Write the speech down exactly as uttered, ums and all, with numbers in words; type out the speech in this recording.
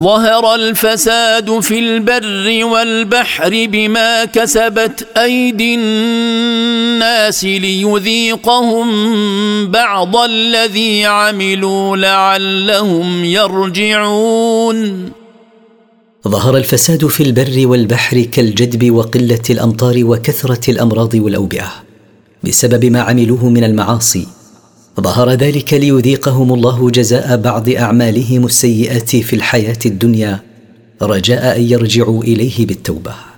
ظهر الفساد في البر والبحر بما كسبت أيدي الناس ليذيقهم بعض الذي عملوا لعلهم يرجعون. ظهر الفساد في البر والبحر كالجدب وقلة الأمطار وكثرة الأمراض والأوبئة بسبب ما عملوه من المعاصي. ظهر ذلك ليذيقهم الله جزاء بعض أعمالهم السيئات في الحياة الدنيا رجاء أن يرجعوا إليه بالتوبة.